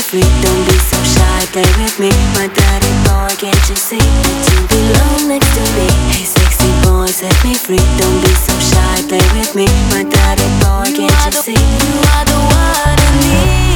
free. Don't be so shy, play with me. My dirty boy, can't you see that you belong next to me? Hey sexy boy, set me free. Don't be so shy, play with me. My dirty boy, can't you see? You are the one I need.